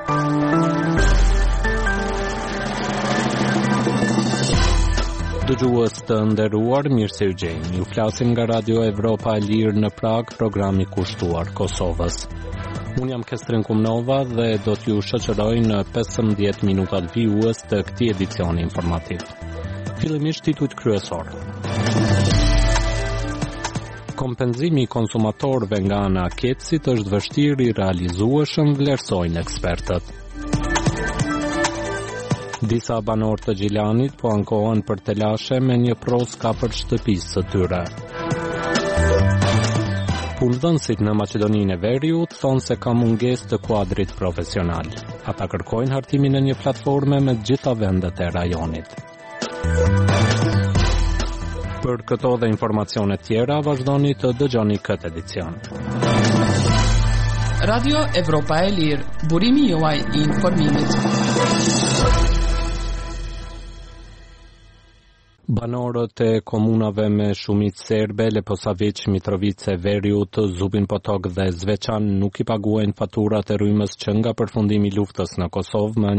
Dëgjues të nderuar, mirë se u gjeni. Ju flasim nga Radio Evropa e Lirë në Prag, programi kushtuar Kosovës. Unë jam Kestrin Kumnova dhe do t'ju shoqëroj në 15 minutat vijues të këtij edicioni informativ. Fillimisht titujt kryesor. Kompenzimi i konsumatorëve nga ana e Kecit është vështirë i realizueshëm, vlerësojnë ekspertët. Disa banorë të Gjilanit po ankohen për telashe me një pros kapër shtëpisë së tyre. Punëdhënësit në Maqedoninë e Veriut thonë se ka mungesë të kuadrit profesional. Ata kërkojnë hartimin e një platforme me të gjitha vendet e rajonit. Për këto dhe informacione tjera, vazhdoni të dëgjoni këtë edicion. Radio Evropa e Lirë, burimi juaj i informimit. Banorët e komunave me shumicë serbe, Leposavić, Mitrovice, Veriut, Zubin Potok dhe Zveçan nuk i paguajnë faturat e rrymës që nga përfundimi i luftës në Kosovë më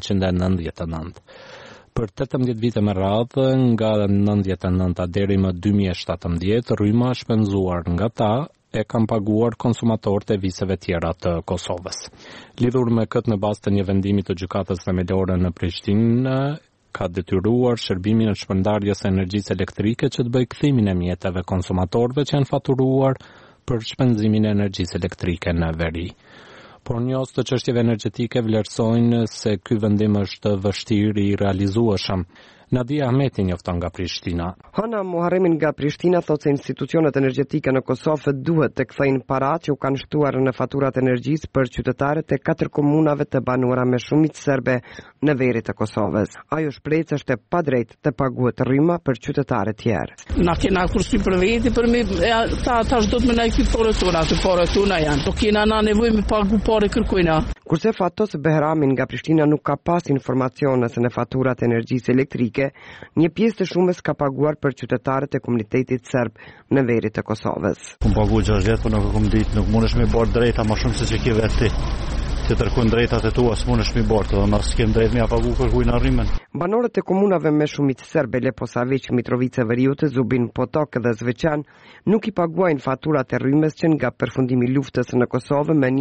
1999. Për 18 vite me radhë, nga 99 deri më 2017, rryma shpenzuar nga ta e kanë paguar konsumatorët e viseve tjera të Kosovës. Lidhur me këtë, në bazë të një vendimi të gjykatës themelore në Prishtinë, ka detyruar shërbimin e shpërndarjes së energjisë elektrike që të bëjë kthimin e mjeteve konsumatorëve që janë faturuar për shpenzimin e energjisë elektrike në veri. Por njohës të çështjeve energjetike vlerësojnë se ky vendim është vështirë i realizueshëm. Nadia Ahmeti njofton nga Prishtina. Hana Muharremin nga Prishtina thotë se institucionet energjetike në Kosovë duhet të kthejnë paratë që u kanë shtuar në faturat e energjisë për qytetarët e 4 komunave të banuara me shumicë serbe në veri të Kosovës. Ajo shpreh se është e padrejtë të paguhet rryma për qytetarët tjerë. Na kena kursim për veti për mi tash do të më na ky portona të portona janë. Do kena na nevojë me pagu parë kërkojna. Kurse Fatos Behramin nga Prishtina nuk ka pas informacione se në faturat e energjisë elektrike, një pjesë të shumës ka paguar për qytetarët e komunitetit serb në veri të Kosovës. Unë pagu 60, por nuk kom ditë, nuk mundesh me bërë drejta më shumë se që ke vetë ti. Të tërkun drejtat e tua s'mundesh me bërë, dhe mas s'kem drejt me a pagu kërkujnë arrimën. Banorët e komunave me shumicë serbe, Leposavić, Mitrovice, Veriut, Zubin Potok dhe Zveçan nuk i paguajnë faturat e rrymës që nga përfundimi i luftës në Kosovë me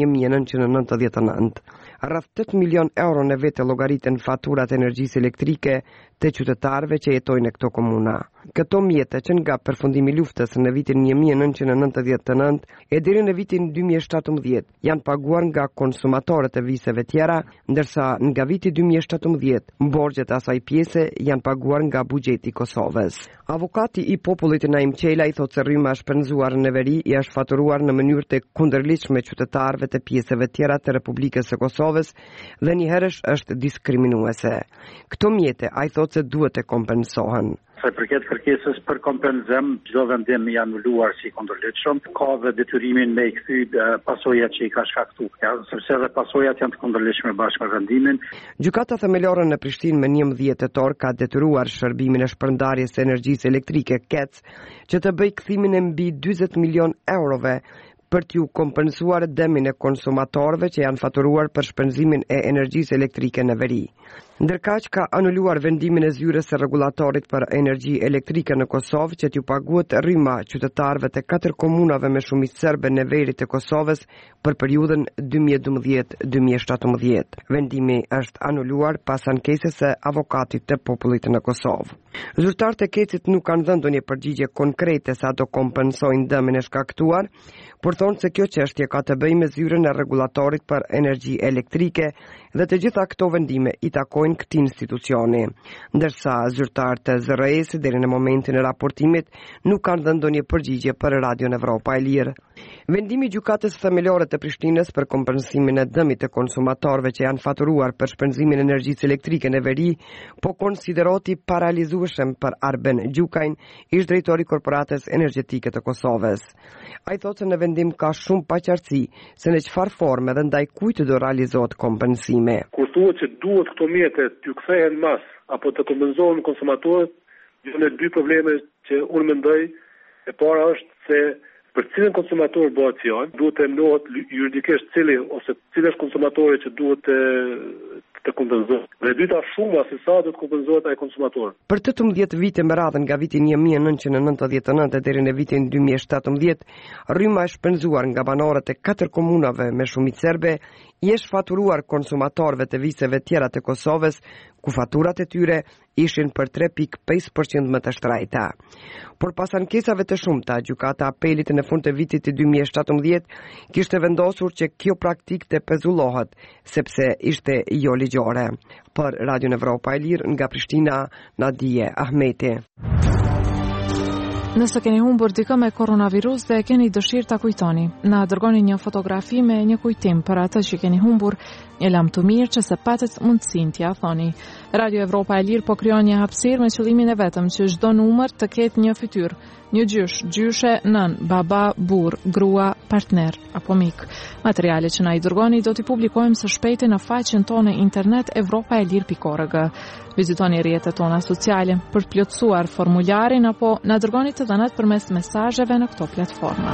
1999. Rreth 8 milion euro në vete llogaritën faturat e energjisë elektrike të qytetarëve që jetojnë në këto komuna. Këto mjete që nga përfundimi i luftës në vitin 1999 e deri në vitin 2017 janë paguar nga konsumatorët e viseve tjera, ndërsa nga viti 2017 borxhet asaj pjese janë paguar nga buxheti i Kosovës. Avokati i popullit Naim Qela i thotë se rryma e shpenzuar në veri i është faturuar në mënyrë të kundërligjshme qytetarëve të pjesëve tjera të Republikës së Kosovës dhe njëherësh është diskriminuese. Këto mjete ai thotë se duhet të kompensohen. Sa përket kërkesës për kompenzim, çdo vendim i anuluar si kundërligjshëm, ka dhe detyrimin me i kthy pasojat që i ka shkaktuar, sepse edhe pasojat janë të kundërligjshme bashkë me vendimin. Gjykata themelore në Prishtinë më 11 tetor ka detyruar shërbimin e shpërndarjes së energjisë elektrike KEC që të bëjë kthimin e mbi 40 milion eurove për t'ju kompensuar dëmin e konsumatorëve që janë faturuar për shpenzimin e energjisë elektrike në veri. Ndërkaq ka anuluar vendimin e zyrës së rregullatorit për energji elektrike në Kosovë që t'ju paguhet rryma qytetarëve të 4 komunave me shumicë serbe në veri të Kosovës për periudhën 2012-2017. Vendimi është anuluar pas ankesës së avokatit të popullit në Kosovë. Zyrtarët e KEC-it nuk kanë dhënë ndonjë përgjigje konkrete sa do kompensojnë dëmin e shkaktuar, por thonë se kjo çështje ka të bëjë me zyrën e rregullatorit për energji elektrike dhe të gjitha këto vendime i takojnë këtij institucioni. Ndërsa zyrtarët e ZRE-s deri në momentin e raportimit nuk kanë dhënë ndonjë përgjigje për Radio Evropa e Lirë. Vendimi i gjykatës themelore të Prishtinës për kompensimin e dëmit të konsumatorëve që janë faturuar për shpenzimin e energjisë elektrike në veri, po konsiderohet i paralizueshëm për Arben Gjukajn, ish drejtori i Korporatës Energjetike të Kosovës. Ai thotë se në vendim ka shumë paqartësi se në çfarë forme dhe ndaj kujt do realizohet kompensime. Kur thuhet që duhet këto mjete t'ju kthehen mas apo të kompenzohen konsumatorët, janë dy probleme që unë mendoj. E para është se Për cilën konsumator bëhet fjalë, duhet të emërohet juridikisht cili ose cili është konsumatori që duhet të kompenzohet. Dhe dyta shuma se sa do të kompenzohet ai konsumator. Për 18 vite me radhë nga vitin 1999 deri në vitin 2017, rryma e shpenzuar nga banorët e 4 komunave me shumicë serbe i është faturuar konsumatorëve të viseve tjera të Kosovës, ku faturat e tyre ishin për 3.5% më të shtrejta. Por pas ankesave të shumta, gjykata apelit në fund të vitit të 2017 kishte vendosur që kjo praktik të pezullohet, sepse ishte jo ligjore. Për Radio Evropa e Lirë nga Prishtina, Nadije Ahmeti. Nëse keni humbur dikë me koronavirus dhe keni dëshirë ta kujtoni, na dërgoni një fotografi me një kujtim për atë që keni humbur, një lajm të mirë që se patët mundësinë t'ia thoni. Radio Evropa e Lirë po krijon një hapësirë me qëllimin e vetëm që çdo numër të ketë një fytyrë, një gjysh, gjyshe, nën, baba, burr, grua, partner apo mik. Materialet që na i dërgoni do t'i publikojmë së shpejti në faqen tonë internet evropaelir.org. Vizitoni rrjetet tona sociale për të plotësuar formularin apo na dërgoni të dhënat përmes mesazheve në këto platforma.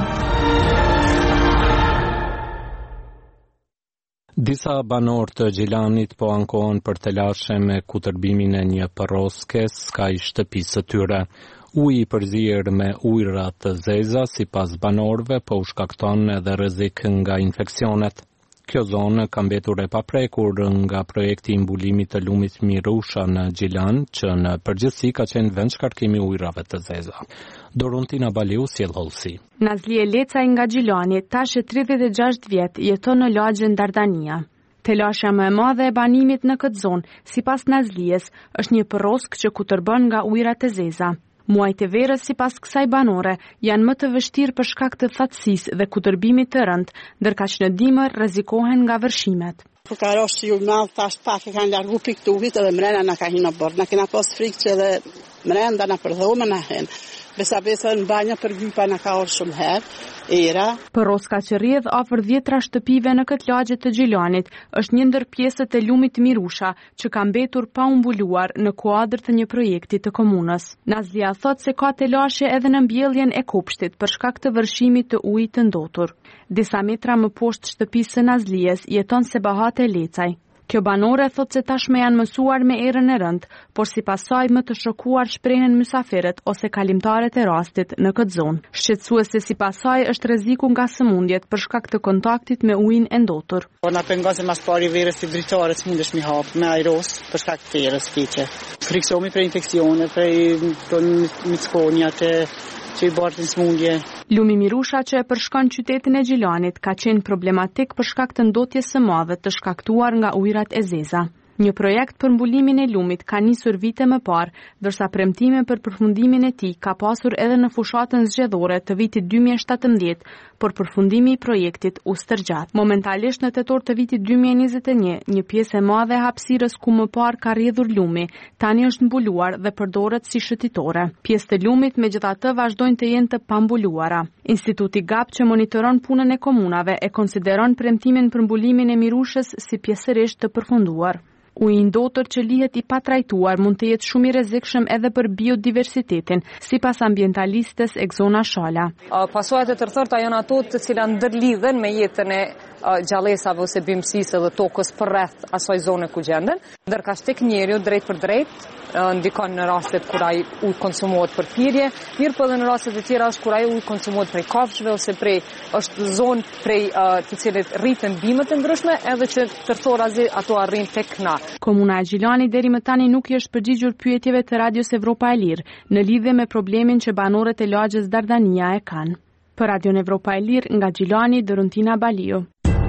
Disa banorë të Gjilanit po ankohen për të lashe me kutërbimin e një përroskes ka i shtëpisë së tyre. Uji i përzier me ujëra të zeza sipas banorëve po u shkakton edhe rrezik nga infeksionet. Kjo zonë ka mbetur e paprekur nga projekti i mbulimit të lumit Mirusha në Gjilan, që në përgjithësi ka qenë vend shkarkimi ujrave të zeza. Dorontina Baliu sjell hollësi. Nazlie Lecaj nga Gjilani, tash 36 vjet, jeton në lagjen Dardania. Telasha më e madhe e banimit në këtë zonë, sipas Nazlies, është një përrosk që kutërbën nga ujrat e zeza. Muajt e verës, sipas kësaj banore, janë më të vështirë për shkak të thatësisë dhe kutërbimit të rënd, ndërkaq në dimër rrezikohen nga vërshimet. Për ka roshë ju malë, tash pak e kanë largu pikë të ujit edhe mrena na ka hinë në bordë. Na kena pas frikë që edhe mrenda na përdhome na hen. Besa në banja për vypa na ka orë shumë herë, era. Përroska që rrjedh afër 10 shtëpive në këtë lagje të Gjilanit është një ndër pjesët e lumit Mirusha që ka mbetur pa u mbuluar në kuadër të një projekti të komunës. Nazlia thot se ka telashe edhe në mbjelljen e kopshtit për shkak të vërshimit të ujit të ndotur. Disa metra më poshtë shtëpisë së Nazlies jeton Sebahate Lecaj. Kjo banore thot se tashme janë mësuar me erën e rënd, por sipas saj më të shokuar shprehen mysafirët ose kalimtarët e rastit në këtë zonë. Shqetësuese sipas saj është rreziku nga sëmundjet për shkak të kontaktit me ujin e ndotur. Po na pengon se mas pari verës i dritare smundesh mi hap me ajros për shkak të erës fiqe. Friksohemi për infeksione, për mickonia që i bartin smundje. Lumi Mirusha që e përshkon qytetin e Gjilanit ka qenë problematik për shkak të ndotjes së madhe të shkaktuar nga ujrat e zeza. Një projekt për mbulimin e lumit ka nisur vite më parë, ndërsa premtime për përfundimin e tij ka pasur edhe në fushatën zgjedhore të vitit 2017, por përfundimi i projektit u stërgjat. Momentalisht në tetor të vitit 2021, një pjesë e madhe e hapësirës ku më parë ka rrjedhur lumi, tani është mbuluar dhe përdoret si shëtitore. Pjesë të lumit megjithatë vazhdojnë të jenë të pambuluara. Instituti GAP që monitoron punën e komunave e konsideron premtimin për mbulimin e Mirushës si pjesërisht të përfunduar. Uji i ndotur që lihet i patrajtuar mund të jetë shumë i rrezikshëm edhe për biodiversitetin, sipas ambientalistes Exona Shala. Pasojat e tërthërta janë ato të cilat ndërlidhen me jetën e gjallësave ose bimësisë dhe tokës përreth asaj zone ku gjenden, ndërkaq tek njeriu drejt për drejt ndikon në rastet kur ai ujë konsumohet për pirje, mirë po edhe në rastet e tjera është kur ai ujë konsumohet prej kafshëve ose është zonë prej të cilët rriten bimët e ndryshme, edhe që tërthorazi ato arrin tek na. Komuna e Gjilani deri më tani nuk i është përgjigjur pyetjeve të Radios Evropa e Lirë në lidhje me problemin që banorët e lagjes Dardania e kanë. Për Radion Evropa e Lirë nga Gjilani, Dorontina Baliu.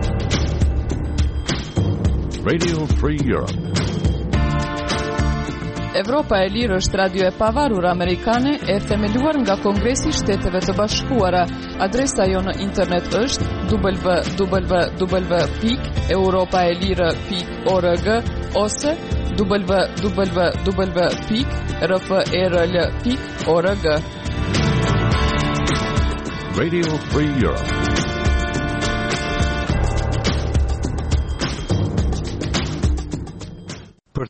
Radio Free Europe. Evropa e Lirë është radio e pavarur amerikane e themeluar nga Kongresi i Shteteve të Bashkuara. Adresa jo në internet është www.europaelire.org ose www.rfrl.org. Radio Free Europe. Për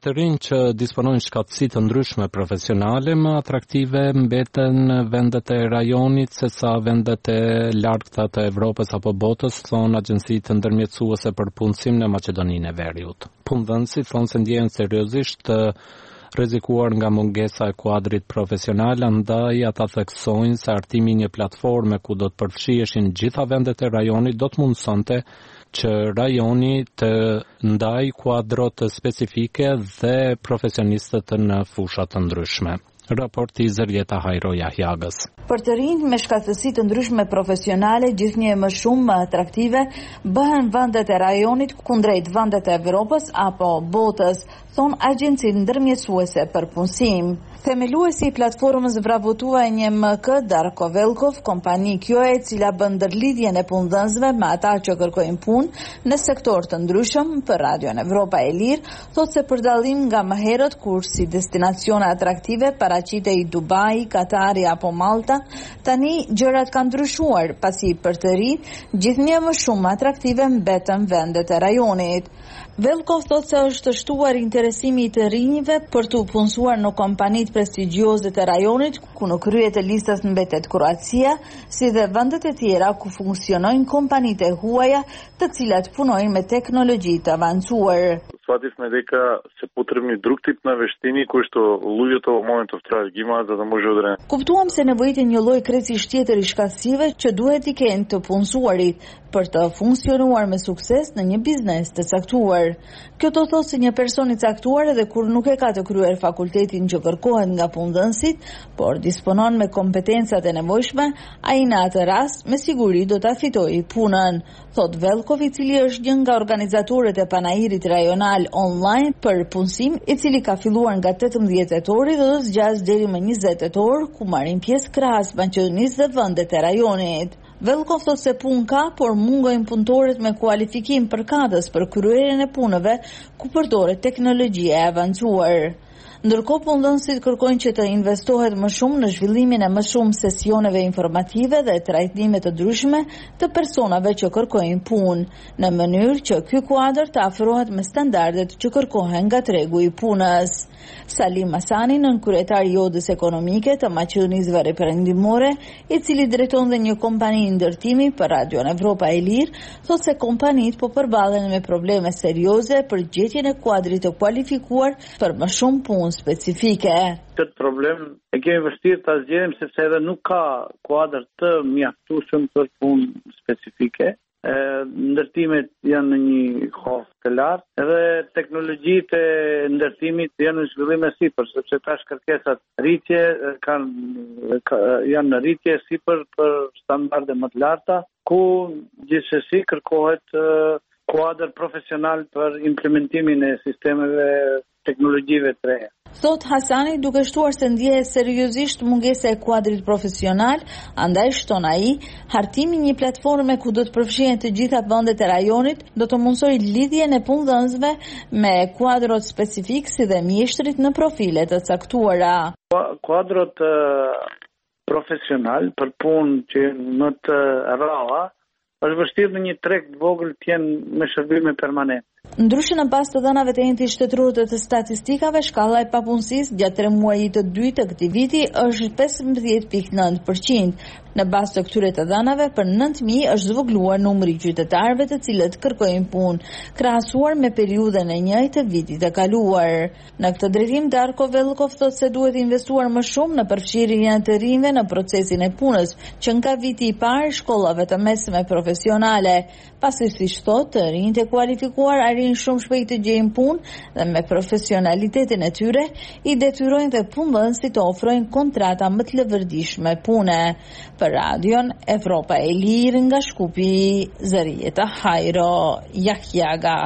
të rinj që disponojnë shkatësi të ndryshme profesionale, më atraktive mbeten vendet e rajonit sesa vendet e largta të Evropës apo botës, thonë agjencitë ndërmjetësuese për punësim në Maqedoninë e Veriut. Punëdhënësit thonë se ndjehen seriozisht të rrezikuar nga mungesa e kuadrit profesional, andaj ata theksojnë se artimi një platforme ku do të përfshiheshin gjitha vendet e rajonit do të mundësonte që rajoni të ndaj kuadrot specifike dhe profesionistët në fusha të ndryshme. Raporti Zërjeta Hajro Jahjagës. Për të rinj me shkatësi të ndryshme profesionale, gjithnjë më shumë më atraktive bëhen vendet e rajonit kundrejt vendet e Evropës apo botës, thon agjencinë ndërmjetësuese për punësim. Themeluesi i platformës Vravotua NJMK, Darko Velkov, kompani kjo e cila bën ndërlidhjen e punëdhënësve me ata që kërkojnë punë në sektor të ndryshëm për Radion Evropa e Lirë, thotë se për dallim nga më herët kur si destinacione atraktive paraqitej Dubai, Katari apo Malta, tani gjërat kanë ndryshuar, pasi për të rinj gjithnjë më shumë atraktive mbeten vendet e rajonit. Velkov thotë se është shtuar interesimi i të rinjve për të punësuar në kompanitë prestigjioze të rajonit, ku në krye të listës mbetet Kroacia, si dhe vendet e tjera ku funksionojnë kompanitë e huaja, të cilat punojnë me teknologji të avancuar. Shvatисме дека се потребни друг тип навештини кои што луѓето во моментов треба ги имаат за да може одреден. Kuptuam se nevojite një lloj krejtësisht tjetër i shkatësive që duhet i kenë të punësuarit për të funksionuar me sukses në një biznes të caktuar. Kjo do thotë se një person i caktuar edhe kur nuk e ka të kryer fakultetin që kërkohet nga punëdhënësit, por disponon me kompetencat e nevojshme, ai në atë rast me siguri do ta fitojë punën, thot Velkov, i cili është një nga organizatorët e panairit rajonal online për punësim, i cili ka filluar nga 18 tetori dhe do të zgjasë deri më 20 tetor, ku marrin pjesë krahas Maqedonisë dhe vendet e rajonit. Velkov thotë se punë ka, por mungojnë punëtorët me kualifikim përkatës për kryerjen e punëve ku përdoret teknologjia e avancuar. Ndërkohë punëdhënësit kërkojnë që të investohet më shumë në zhvillimin e më shumë sesioneve informative dhe trajtime të ndryshme të personave që kërkojnë punë, në mënyrë që ky kuadër të afrohet me standardet që kërkohen nga tregu i punës. Salim Asani, nënkryetari i Odës Ekonomike të Maqedonisë Veriperëndimore, i cili drejton dhe një kompani ndërtimi për Radion Evropa e Lirë, thotë se kompanitë po përballen me probleme serioze për gjetjen e kuadrit të kualifikuar për më shumë punë specifike. Këtë problem e kemi vështirë ta zgjedhim sepse edhe nuk ka kuadër të mjaftueshëm për punë specifike. Ndërtimet janë në një kohë të lartë edhe teknologjitë e ndërtimit janë në zhvillim e sipër, sepse tash kërkesat rritje janë në rritje sipër për standarde më të larta, ku gjithsesi kërkohet kuadër profesional për implementimin e sistemeve teknologjive të reja. Thot Hasani, duke shtuar se ndjehet seriozisht mungesa e kuadrit profesional, andaj shton ai, hartimi një platforme ku do të përfshihen të gjitha vendet e rajonit do të mundsojë lidhjen e punëdhënësve me kuadrot specifik si dhe mjeshtrit në profile të caktuara. Kuadrot profesional për punë që më të rralla është vështirë në një treg të vogël të jenë me shërbime permanente. Ndryshe në bazë të dhënave të enti shtetëror të statistikave, shkalla e papunësisë gjatë 3 muajit të dytë të këtij viti është 15.9%. Në bazë të këtyre të dhënave, për 9.000 është zvogëluar numri i qytetarëve të cilët kërkojnë punë, krahasuar me periudhën e njëjtë të vitit të kaluar. Në këtë drejtim, Darko Velkov thotë se duhet investuar më shumë në përfshirjen e të rinjve në procesin e punës, që nga viti i parë shkollave të mesme profesionale, pasi siç thotë, të rinjtë e kualifikuar arrin shumë shpejt të gjejnë punë dhe me profesionalitetin e tyre i detyrojnë dhe punëdhënësit të ofrojnë kontrata më të lëvërdishme pune. Për Radion Evropa e Lirë nga Shkupi, Zërjeta Hajro Jahjaga.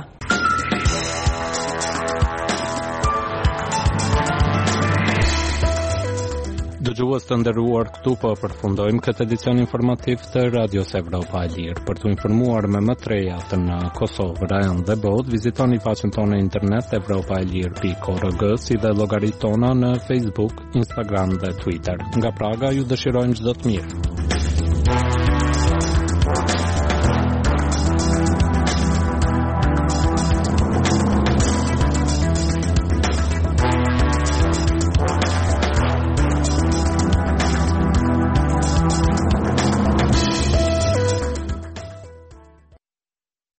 Dëgjues të nderuar, këtu po përfundojmë këtë edicion informativ të Radios Evropa e Lirë. Për të informuar me më të rejat në Kosovë, rajon dhe botë, vizitoni faqen tonë internet evropaelir.org, si dhe llogaritë tona në Facebook, Instagram dhe Twitter. Nga Praga ju dëshirojmë çdo të mirë.